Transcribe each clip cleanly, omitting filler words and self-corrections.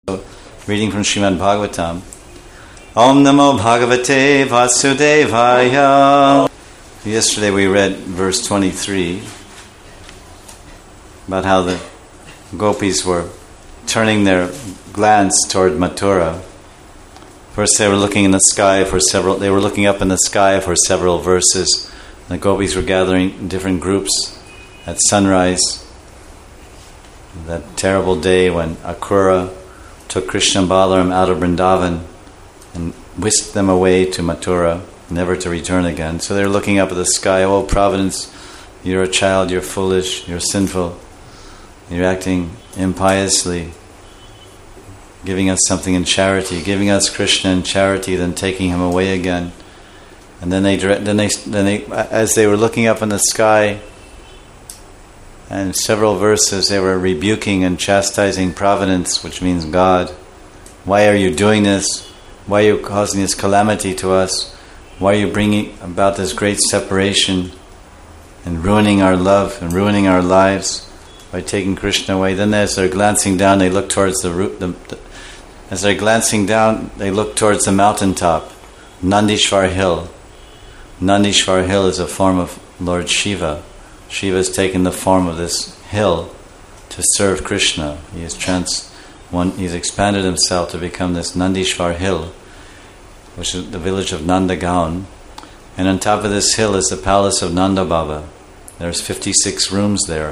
Reading from Srimad Bhagavatam. Om Namo Bhagavate Vasudevaya. Yesterday we read verse 23 about how the gopis were turning their glance toward Mathura. First they were looking in the sky they were looking up in the sky for several verses. The gopis were gathering in different groups at sunrise. That terrible day when Akrura took Krishna and Balaram out of Vrindavan and whisked them away to Mathura, never to return again. So they're looking up at the sky. Oh, Providence, you're a child, you're foolish, you're sinful, you're acting impiously, giving us something in charity, giving us Krishna in charity, then taking him away again. And then they, as they were looking up in the sky, and several verses they were rebuking and chastising Providence, which means God. Why are you doing this? Why are you causing this calamity to us? Why are you bringing about this great separation and ruining our love and ruining our lives by taking Krishna away? Then as they're glancing down, they look towards the mountaintop, Nandishvar Hill. Nandishvar Hill is a form of Lord Shiva. Shiva has taken the form of this hill to serve Krishna. He's expanded himself to become this Nandishvar Hill, which is the village of Nandagaon. And on top of this hill is the palace of Nanda Baba. There's 56 rooms there.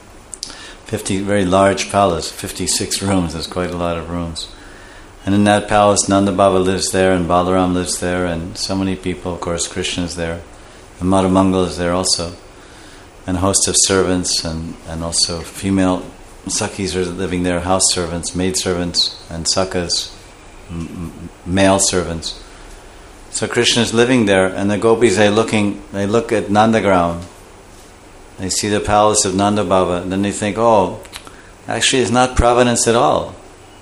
Very large palace, 56 rooms. There's quite a lot of rooms. And in that palace, Nanda Baba lives there, and Balaram lives there, and so many people. Of course, Krishna is there. And Madhamangal is there also. And a host of servants, and also female Sakhis are living there, house servants, maid servants, and Sakhas, male servants. So Krishna is living there, and the gopis, they look at Nandagram. They see the palace of Nanda Baba, and then they think, oh, actually it's not Providence at all.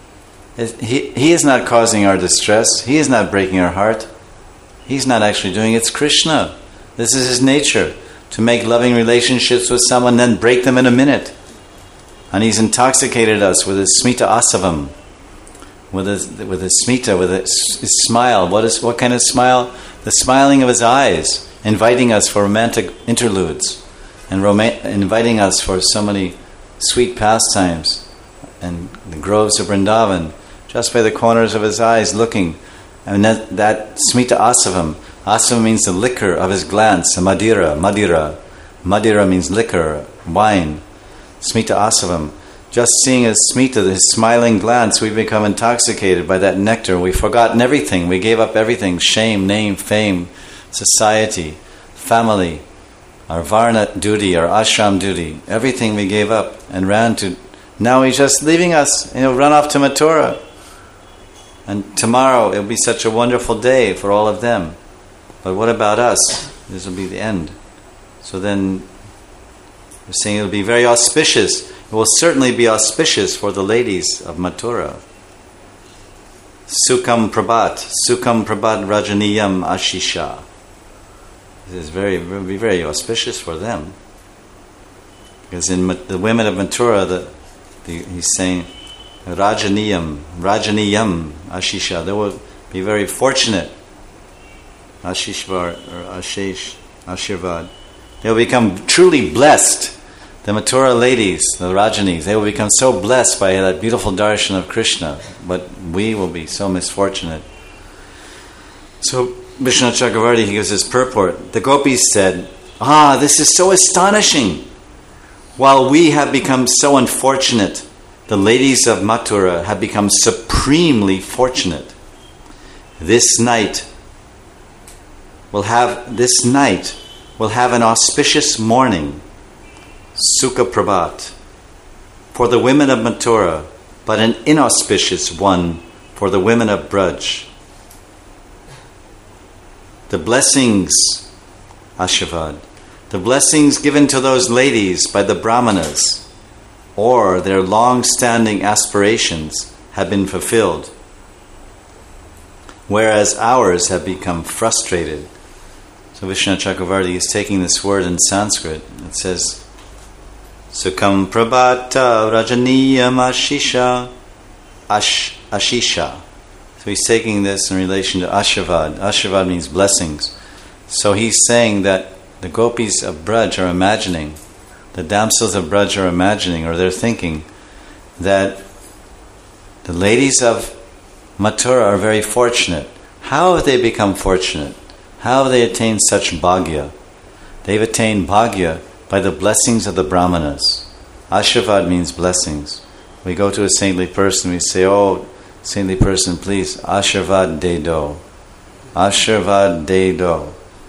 He is not causing our distress. He is not breaking our heart. He's not actually doing it. It's Krishna. This is his nature, to make loving relationships with someone, then break them in a minute. And he's intoxicated us with his smita asavam, with his smita, with his smile. What kind of smile? The smiling of his eyes, inviting us for romantic interludes, and inviting us for so many sweet pastimes, and the groves of Vrindavan, just by the corners of his eyes looking. And that smita asavam. Asavam means the liquor of his glance, Madira. Madira means liquor, wine. Smita asavam. Just seeing his smita, his smiling glance, we become intoxicated by that nectar. We've forgotten everything. We gave up everything. Shame, name, fame, society, family, our varna duty, our ashram duty. Everything we gave up and ran to. Now he's just leaving us, run off to Mathura. And tomorrow it'll be such a wonderful day for all of them. But what about us? This will be the end. So then we're saying it'll be very auspicious. It will certainly be auspicious for the ladies of Mathura. Sukham Prabhat Rajaniyam Ashisha. This will be very auspicious for them. Because in the women of Mathura, he's saying Rajaniyam Ashisha. They will be very fortunate. Ashishvar or Ashish, Ashirvad. They will become truly blessed. The Mathura ladies, the Rajanis, they will become so blessed by that beautiful darshan of Krishna. But we will be so misfortunate. So Vishnu Chakravarti, he gives his purport. The gopis said, this is so astonishing. While we have become so unfortunate, the ladies of Mathura have become supremely fortunate. This night will have an auspicious morning, Sukha Prabhat, for the women of Mathura, but an inauspicious one for the women of Braj. The blessings, Ashirvad, the blessings given to those ladies by the Brahmanas, or their long-standing aspirations, have been fulfilled, whereas ours have become frustrated. So Vishnu Chakravarti is taking this word in Sanskrit. It says, Sukham Prabhata Rajaniyam Ashisha Ashisha. So he's taking this in relation to Ashirvad. Ashirvad means blessings. So he's saying that the gopis of Braj are imagining, the damsels of Braj are imagining, or they're thinking, that the ladies of Mathura are very fortunate. How have they become fortunate? How have they attained such bhagya? They've attained bhagya by the blessings of the brahmanas. Ashirvad means blessings. We go to a saintly person, we say, "Oh, saintly person, please, Ashirvad de do. Ashirvad de do.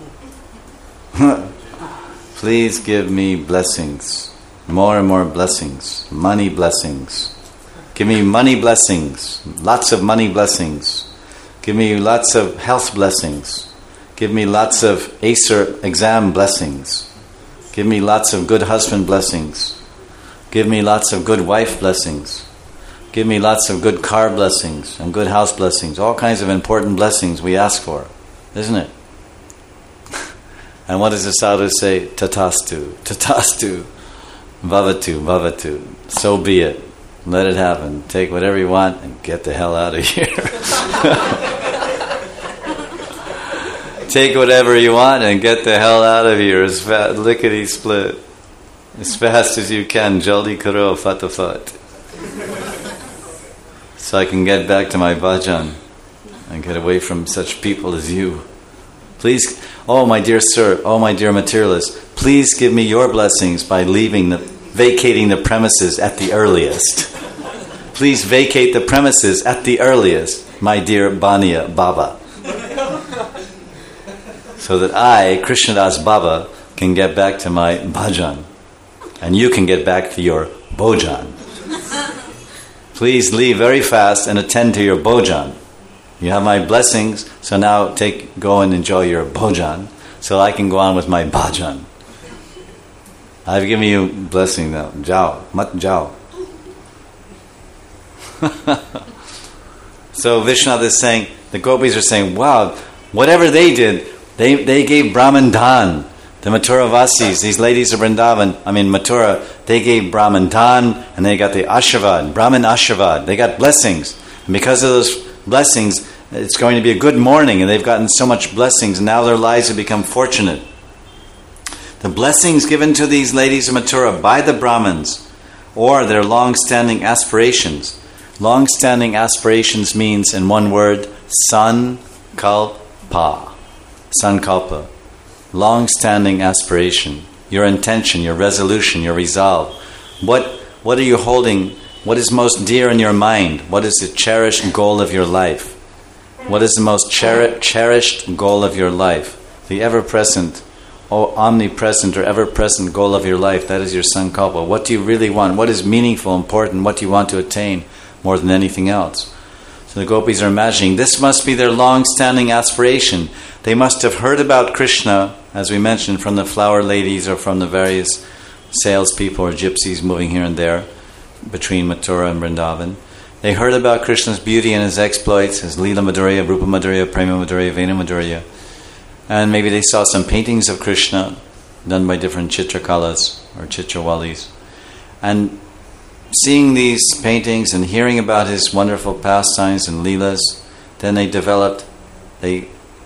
Please give me blessings. More and more blessings. Money blessings. Give me money blessings. Lots of money blessings. Give me lots of health blessings. Give me lots of Acer exam blessings. Give me lots of good husband blessings. Give me lots of good wife blessings. Give me lots of good car blessings and good house blessings." All kinds of important blessings we ask for, isn't it? And what does the sadhu say? Tatastu, tatastu, bhavatu, bhavatu. So be it. Let it happen. Take whatever you want and get the hell out of here. Take whatever you want and get the hell out of here as fast, lickety split, as fast as you can. Jaldi karo, fatafat. So I can get back to my bhajan and get away from such people as you. Please, oh my dear sir, oh my dear materialist, please give me your blessings by vacating the premises at the earliest. Please vacate the premises at the earliest, my dear Bania Baba. So that I, Krishnadas Baba, can get back to my bhajan. And you can get back to your bhojan. Please leave very fast and attend to your bhojan. You have my blessings, so now go and enjoy your bhojan, so I can go on with my bhajan. I've given you blessing now. Jao, mat jao. So Vishwanath is saying, the gopis are saying, wow, whatever they did, they gave Brahman Dan. The Mathura Vasis, these ladies of Vrindavan, Mathura, they gave Brahman Dan, and they got the Ashirvad, Brahman Ashirvad. They got blessings. And because of those blessings, it's going to be a good morning, and they've gotten so much blessings, and now their lives have become fortunate. The blessings given to these ladies of Mathura by the Brahmins, or their long-standing aspirations. Long-standing aspirations means, in one word, sankalpa. Sankalpa. Long-standing aspiration. Your intention, your resolution, your resolve. What are you holding? What is most dear in your mind? What is the cherished goal of your life? What is the most cherished goal of your life? The ever-present, omnipresent or ever-present goal of your life. That is your sankalpa. What do you really want? What is meaningful, important? What do you want to attain more than anything else? So the gopis are imagining this must be their long-standing aspiration. They must have heard about Krishna, as we mentioned, from the flower ladies or from the various salespeople or gypsies moving here and there between Mathura and Vrindavan. They heard about Krishna's beauty and his exploits, his Leela Madhurya, Rupa Madhurya, Prema Madhurya, Vena Madhurya. And maybe they saw some paintings of Krishna done by different chitrakalas or chitrawalis. And seeing these paintings and hearing about his wonderful pastimes and leelas, then they developed a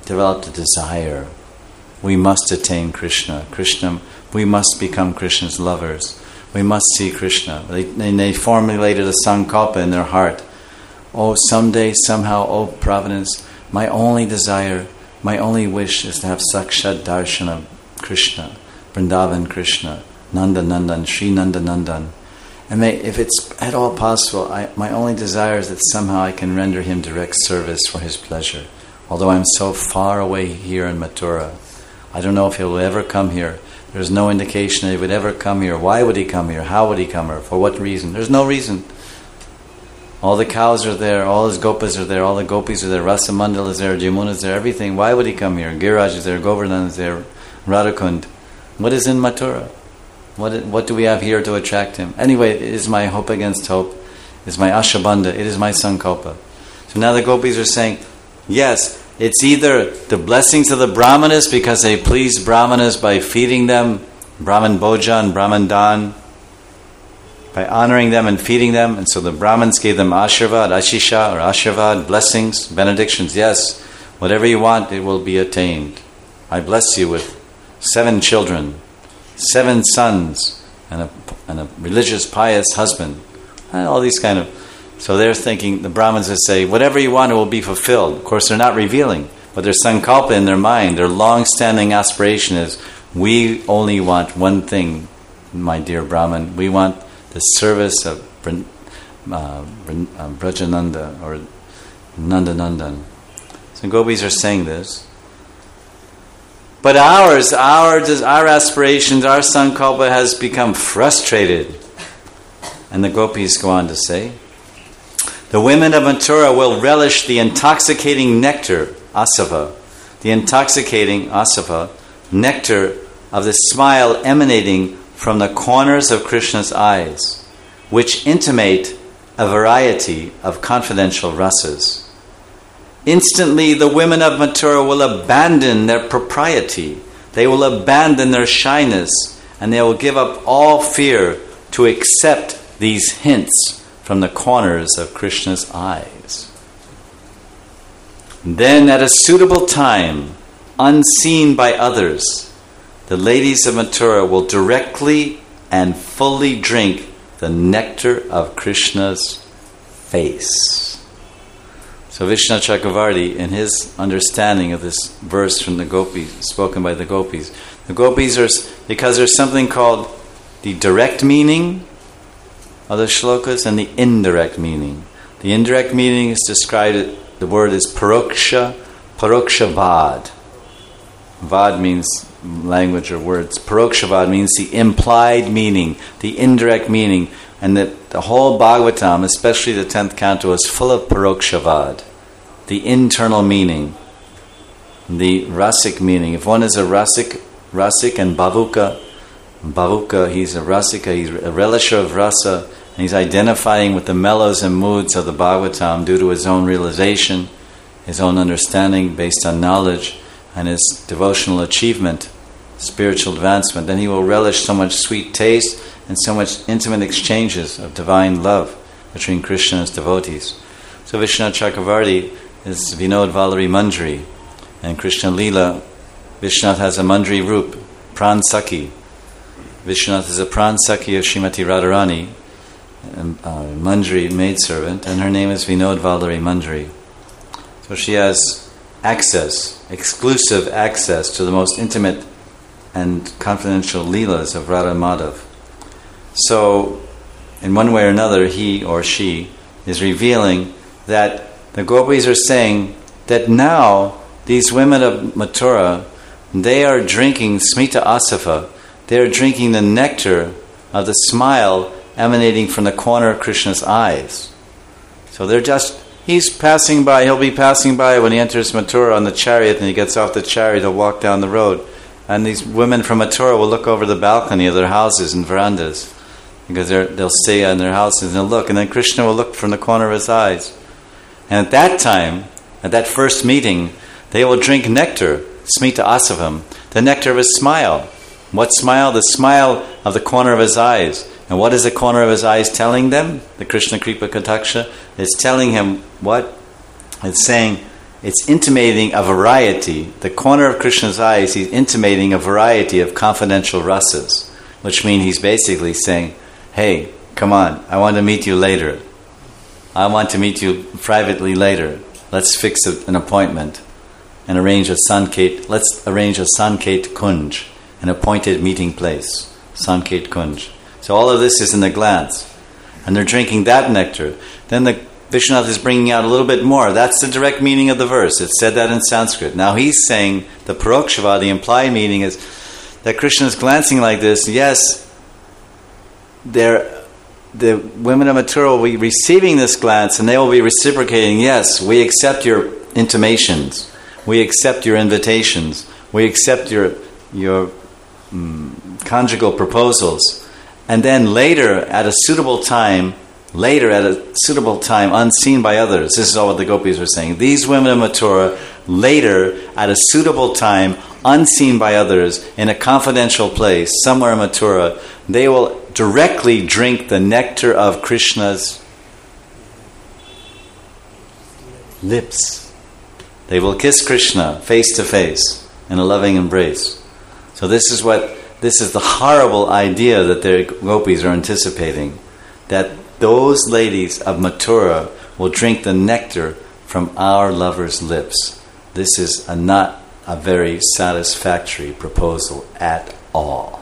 desire. We must attain Krishna. We must become Krishna's lovers. We must see Krishna. They formulated a sankalpa in their heart. Oh, someday, somehow, oh Providence, my only desire, my only wish is to have Sakshat Darshan of Krishna, Vrindavan Krishna, Nanda Nandan, Sri Nanda Nandan. And if it's at all possible, my only desire is that somehow I can render him direct service for his pleasure. Although I'm so far away here in Mathura, I don't know if he will ever come here. There's no indication that he would ever come here. Why would he come here? How would he come here? For what reason? There's no reason. All the cows are there, all his gopas are there, all the gopis are there, Rasamandal is there, Jamuna is there, everything. Why would he come here? Giriraj is there, Govardhan is there, Radhakund. What is in Mathura? What do we have here to attract him? Anyway, it is my hope against hope. It is my ashabandha. It is my sankalpa. So now the gopis are saying, yes, it's either the blessings of the brahmanas because they please brahmanas by feeding them Brahman bhojan, Brahman dan, by honoring them and feeding them. And so the Brahmins gave them Ashirvad, Ashisha, or Ashirvad, blessings, benedictions. Yes, whatever you want, it will be attained. I bless you with 7 children, 7 sons, and a religious, pious husband. And all these kind of... So they're thinking, the Brahmins would say, whatever you want, it will be fulfilled. Of course, they're not revealing, but their sankalpa in their mind, their long-standing aspiration is, we only want one thing, my dear Brahmin. We want the service of Brajananda or Nandanandan. So gopis are saying this. But our aspirations, our sankalpa has become frustrated. And the gopis go on to say, the women of Mathura will relish the intoxicating nectar, asava, the intoxicating asava, nectar of the smile emanating from the corners of Krishna's eyes, which intimate a variety of confidential rasas. Instantly, the women of Mathura will abandon their propriety. They will abandon their shyness, and they will give up all fear to accept these hints from the corners of Krishna's eyes. Then, at a suitable time, unseen by others, the ladies of Mathura will directly and fully drink the nectar of Krishna's face. So Vishnu Chakravarti, in his understanding of this verse from the gopis, spoken by the gopis are, because there's something called the direct meaning of the shlokas and the indirect meaning. The indirect meaning is described, the word is paroksha vad. Vad means language or words. Paroksha vad means the implied meaning, the indirect meaning. And the whole Bhagavatam, especially the 10th canto, is full of paroksha vad, the internal meaning, the rasic meaning. If one is a rasic and bhavuka, he's a rasika, he's a relisher of rasa, and he's identifying with the mellows and moods of the Bhagavatam due to his own realization, his own understanding based on knowledge, and his devotional achievement, spiritual advancement, then he will relish so much sweet taste and so much intimate exchanges of divine love between Krishna and his devotees. So Vishnu Chakravarti is Vinod Vallari Manjari, and Krishna Leela, Vishnunath has a Manjari Roop, Pran Sakhi. Vishnunath is a Pran Sakhi of Srimati Radharani, Manjari maidservant, and her name is Vinod Vallari Manjari. So she has access, exclusive access to the most intimate and confidential leelas of Radha Madhav. So, in one way or another, he or she is revealing that the gopis are saying that now these women of Mathura, they are drinking smita asava, they are drinking the nectar of the smile emanating from the corner of Krishna's eyes. So he's passing by, he'll be passing by when he enters Mathura on the chariot, and he gets off the chariot, he'll walk down the road. And these women from Mathura will look over the balcony of their houses and verandas, because they'll stay in their houses and they'll look, and then Krishna will look from the corner of his eyes. And at that time, at that first meeting, they will drink nectar, smita asavam, the nectar of his smile. What smile? The smile of the corner of his eyes. And what is the corner of his eyes telling them? The Krishna Kripa Kataksha is telling him what? It's saying, it's intimating a variety. The corner of Krishna's eyes, he's intimating a variety of confidential rasas, which means he's basically saying, hey, come on, I want to meet you later. I want to meet you privately later. Let's fix an appointment and arrange a Sanket. Let's arrange a Sanket Kunj, an appointed meeting place. Sanket Kunj. So all of this is in the glance. And they're drinking that nectar. Then the Vishnunath is bringing out a little bit more. That's the direct meaning of the verse. It said that in Sanskrit. Now he's saying the parokshava, the implied meaning is that Krishna is glancing like this. Yes, the women of Mathura will be receiving this glance, and they will be reciprocating. Yes, we accept your intimations. We accept your invitations. We accept your conjugal proposals. And then later, at a suitable time, unseen by others. This is all what the gopis are saying. These women of Mathura, later, at a suitable time, unseen by others, in a confidential place, somewhere in Mathura, they will directly drink the nectar of Krishna's lips. They will kiss Krishna face to face in a loving embrace. So this is the horrible idea that the gopis are anticipating, that those ladies of Mathura will drink the nectar from our lover's lips. This is not a very satisfactory proposal at all.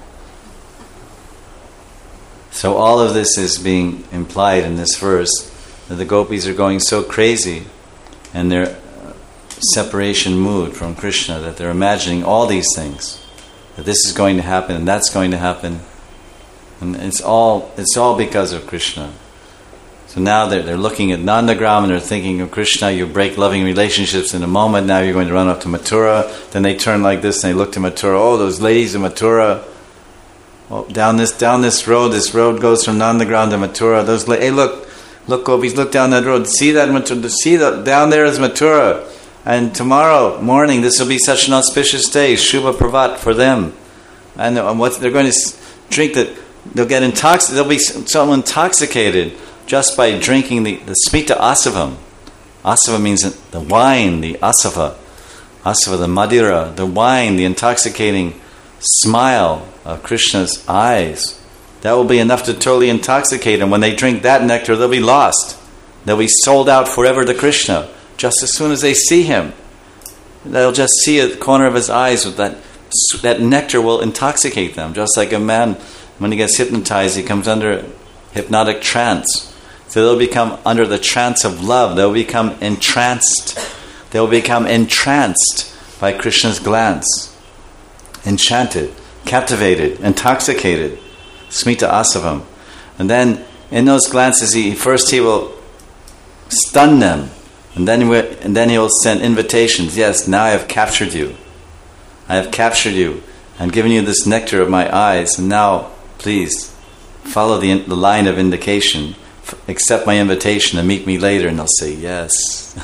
So all of this is being implied in this verse, that the gopis are going so crazy in their separation mood from Krishna that they're imagining all these things, that this is going to happen and that's going to happen, and it's all because of Krishna. So now they're looking at Nandagram and they're thinking of Krishna. You break loving relationships in a moment. Now you're going to run up to Mathura. Then they turn like this and they look to Mathura. Oh, those ladies in Mathura. Oh, down this road. This road goes from Nandagram to Mathura. Hey, look, gopis, look down that road. See that Mathura? See that down there is Mathura. And tomorrow morning, this will be such an auspicious day, Shubha Pravat for them. And what they're going to drink, that they'll get intoxicated. They'll be so intoxicated just by drinking the smita asavam. Asava means the wine, the asava, the madira, the wine, the intoxicating smile of Krishna's eyes. That will be enough to totally intoxicate them. When they drink that nectar, they'll be lost. They'll be sold out forever to Krishna. Just as soon as they see him, they'll just see at the corner of his eyes with that nectar will intoxicate them. Just like a man, when he gets hypnotized, he comes under hypnotic trance. So they'll become under the trance of love. They'll become entranced. They'll become entranced by Krishna's glance. Enchanted, captivated, intoxicated. Smita asavam. And then in those glances, he will stun them. And then he will send invitations. Yes, now I have captured you. I have captured you and given you this nectar of my eyes. And now, please, follow the line of indication. Accept my invitation and meet me later. And they'll say, yes.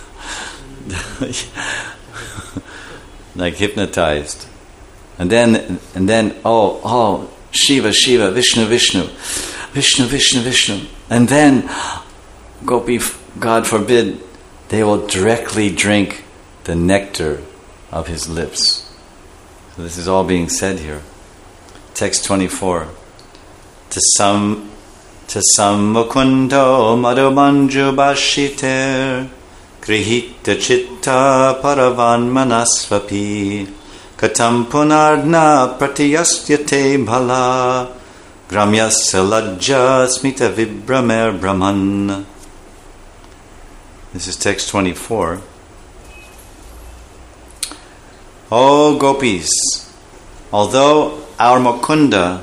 Like hypnotized. And then, oh, Shiva, Vishnu, Vishnu. And then, Gopi, God forbid, they will directly drink the nectar of his lips. So this is all being said here. Text 24. Tasam mukundo madhumanju bashiter grihita chitta paravan manasvapi katam punarna pratiyastyate bhala gramyasya lajja smita vibramer brahman. This is text 24. O gopis, although our Mukunda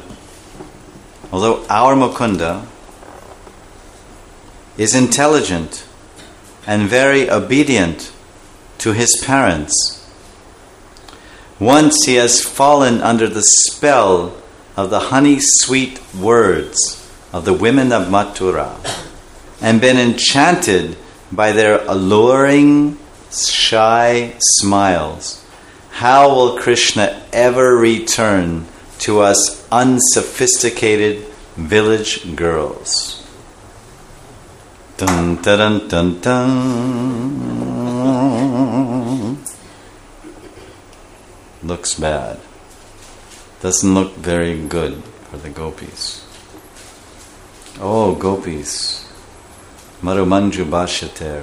is intelligent and very obedient to his parents, once he has fallen under the spell of the honey-sweet words of the women of Mathura and been enchanted by their alluring, shy smiles, how will Krishna ever return to us unsophisticated village girls? Dun dun dun dun. Looks bad. Doesn't look very good for the gopis. Oh, gopis. Madhu Manju Bhashyater.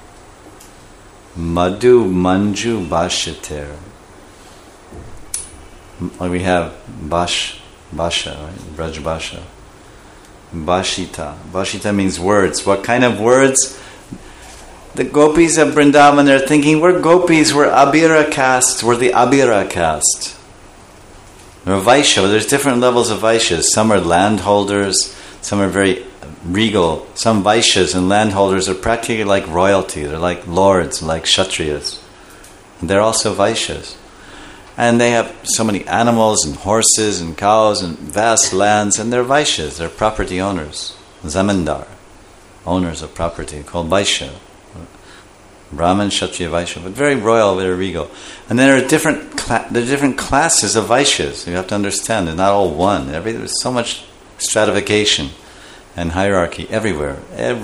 Madhu Manju Bhashyater. We have Basha, right? Braj Basha. Bhashita. Bhashita means words. What kind of words? The gopis of Vrindavan, they're thinking, we're gopis, we're Abhira caste, we're the Abhira caste. We're Vaishya, there's different levels of Vaishyas. Some are landholders, some are very regal. Some Vaishyas and landholders are practically like royalty. They're like lords, like Kshatriyas. And they're also Vaishyas. And they have so many animals and horses and cows and vast lands, and they're Vaishyas, they're property owners. Zamindar, owners of property, called Vaishya. Brahmin, Kshatriya, Vaishya, but very royal, very regal. And then there are different classes of Vaishyas. You have to understand, they're not all one. There's so much stratification and hierarchy everywhere.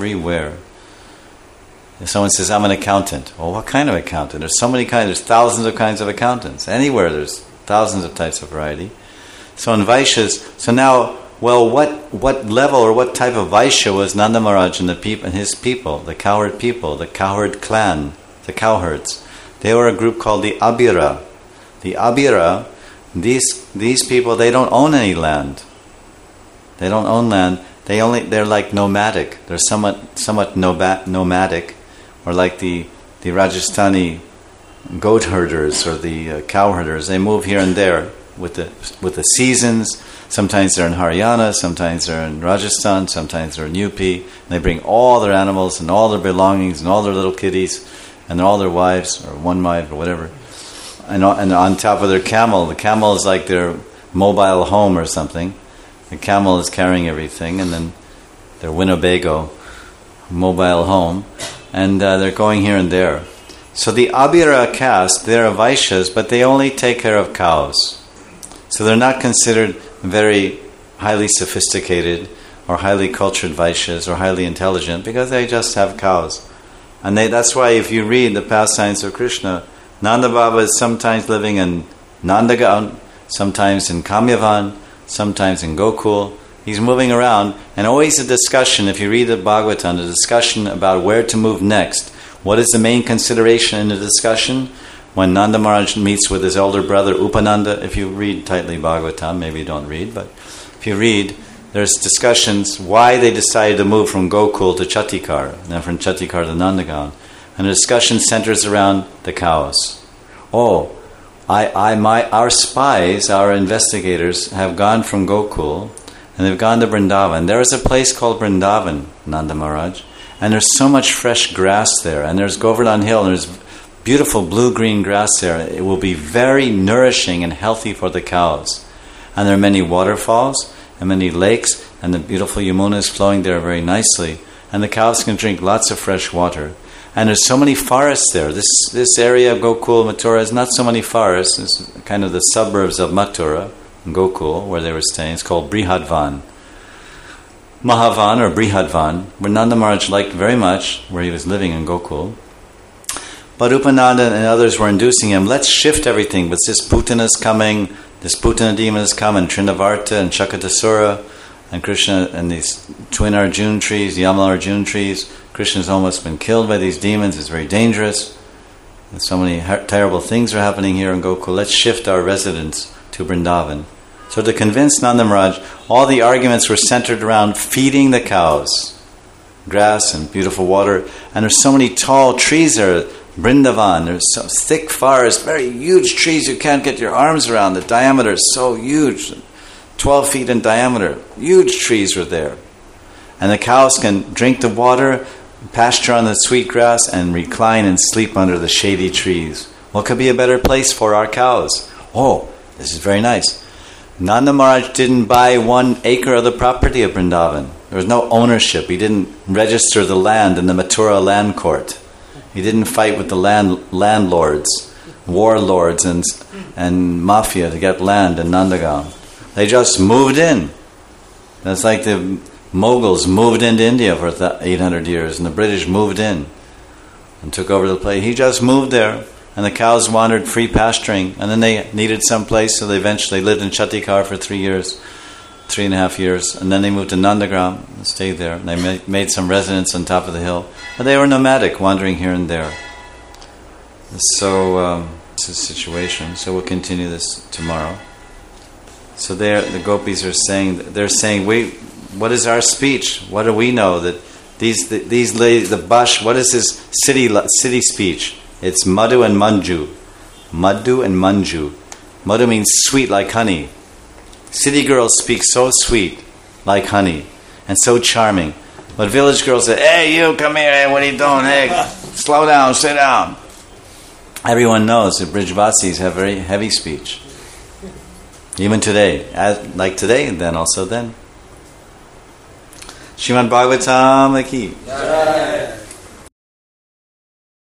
If someone says, I'm an accountant, well, what kind of accountant? There's so many kinds, there's thousands of kinds of accountants. Anywhere there's thousands of types of variety. So in Vaishyas, so now, well, what level or what type of Vaishya was Nanda Maharaj and his people, the cowherd people, the cowherd clan, the cowherds? They were a group called the Abhira. The Abhira, these people, they don't own any land. They don't own land. They're like nomadic. They're somewhat nomadic, or like the Rajasthani goat herders or the cow herders. They move here and there with the seasons. Sometimes they're in Haryana, sometimes they're in Rajasthan, sometimes they're in UP. And they bring all their animals and all their belongings and all their little kitties and all their wives, or one wife or whatever. And on top of their camel, the camel is like their mobile home or something. The camel is carrying everything, and then their Winnebago mobile home, and they're going here and there. So the Abhira caste, they're Vaishyas, but they only take care of cows. So they're not considered very highly sophisticated or highly cultured Vaishyas or highly intelligent, because they just have cows. And that's why if you read the pastimes of Krishna, Nanda Baba is sometimes living in Nandagaon, sometimes in Kamyavan, sometimes in Gokul. He's moving around, and always a discussion, if you read the Bhagavatam, a discussion about where to move next. What is the main consideration in the discussion? When Nanda Maharaj meets with his elder brother Upananda, if you read tightly Bhagavatam, maybe you don't read, but if you read, there's discussions why they decided to move from Gokul to Chatikar, and then from Chatikar to Nandagaon. And the discussion centers around the cows. Our spies, our investigators, have gone from Gokul and they've gone to Vrindavan. There is a place called Vrindavan, Nanda Maharaj, and there's so much fresh grass there. And there's Govardhan Hill, and there's beautiful blue-green grass there. It will be very nourishing and healthy for the cows. And there are many waterfalls and many lakes, and the beautiful Yamuna is flowing there very nicely. And the cows can drink lots of fresh water. And there's so many forests there. This area of Gokul, Mathura, has not so many forests. It's kind of the suburbs of Mathura, Gokul, where they were staying. It's called Brihadvan. Mahavan or Brihadvan, where Nanda Maharaj liked very much, where he was living in Gokul. But Upananda and others were inducing him, let's shift everything. But this Putana is coming, this Putana demon has come, and Trinavarta and Shakatasura, and Krishna, and these twin Arjuna trees, Yamala Arjuna trees. Krishna's almost been killed by these demons. It's very dangerous. And so many terrible things are happening here in Gokul. Let's shift our residence to Vrindavan. So to convince Nanda Maharaj, all the arguments were centered around feeding the cows, grass and beautiful water. And there's so many tall trees there. Vrindavan, there's some thick forest, very huge trees you can't get your arms around. The diameter is so huge, 12 feet in diameter. Huge trees were there. And the cows can drink the water, pasture on the sweet grass, and recline and sleep under the shady trees. What could be a better place for our cows? This is very nice. Nanda Maharaj didn't buy 1 acre of the property of Vrindavan. There was no ownership. He didn't register the land in the Mathura land court. He didn't fight with the landlords, warlords, and mafia to get land in Nandagaon. They just moved in. That's like the Mughals moved into India for 800 years, and the British moved in and took over the place. He just moved there, and the cows wandered free pasturing, and then they needed some place, so they eventually lived in Chatikar for 3.5 years, and then they moved to Nandagaon and stayed there. And they made some residence on top of the hill, but they were nomadic, wandering here and there. So it's a situation. So we'll continue this tomorrow. So there, the gopis are saying, what is our speech? What do we know that these ladies, the Bash? What is this city speech? It's Madhu and Manju. Madhu and Manju. Madhu means sweet like honey. City girls speak so sweet like honey and so charming. But village girls say, hey, you, come here, hey, what are you doing? Hey, slow down, sit down. Everyone knows that Brijvasis have very heavy speech. Even today. Like today, and then also then. Srimad Bhagavatam ki.